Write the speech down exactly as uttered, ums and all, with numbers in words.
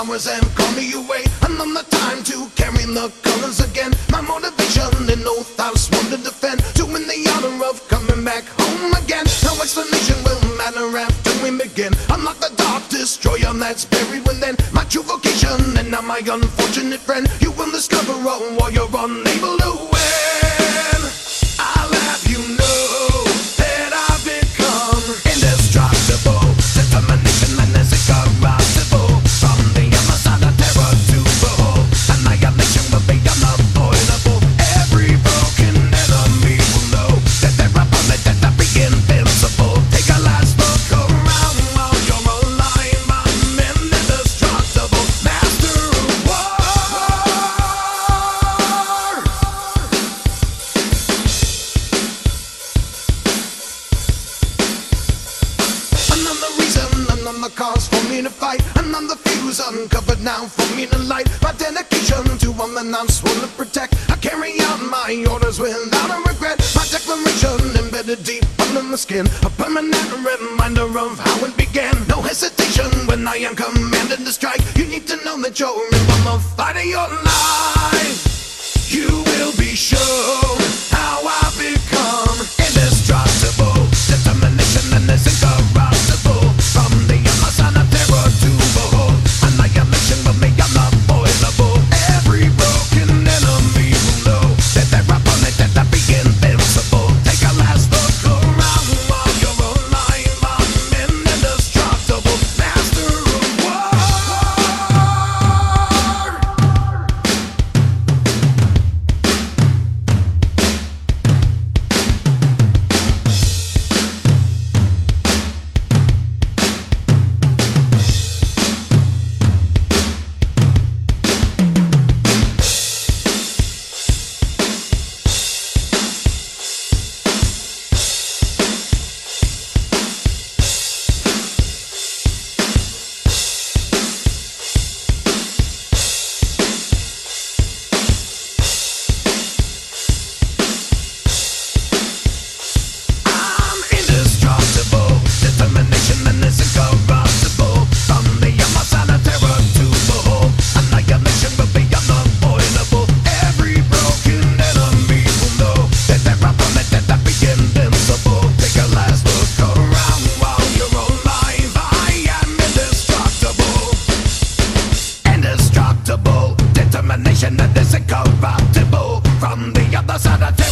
flowers and call me away. And on the time to carry the colors again. My motivation and oath I sworn to defend, to win the honor of coming back home again. No explanation will matter after we begin. I'm not the dark destroyer that's buried within my true vocation, and now my unfortunate friend. You will discover all while you're unable to win. I'll have you know that I've become indestructible. Determination and is incorruptible. From the other side of terror to behold, annihilation will be unavoidable. Every broken enemy will know that they're upon it, that they'll be invincible. Take a last look around while you're alive. I'm an indestructible master of war. Another reason, another cause for me to fight. Another fuse uncovered now for me to light. My dedication to one that I'm sworn to protect. I carry out my orders without a regret. My declaration embedded deep under the skin, a permanent reminder of how it began. No hesitation when I am commanded to strike. You need to know that you're in the fight of your life. You will be shown how I become indestructible. Determination and is incorruptible. From the other side of terror to behold, annihilation will be unavoidable. Every broken enemy will know that they're upon it, that they'll be invincible. Take a last look around while you're alive. I'm an indestructible master of war. Determination and is incorruptible. From the other side of terror to behold, annihilation will be unavoidable. Every broken enemy will know that they're upon it, that they'll be invincible. Take a last look around while you're alive. I am indestructible. Indestructible. Determination that is incorruptible. From the other side of terror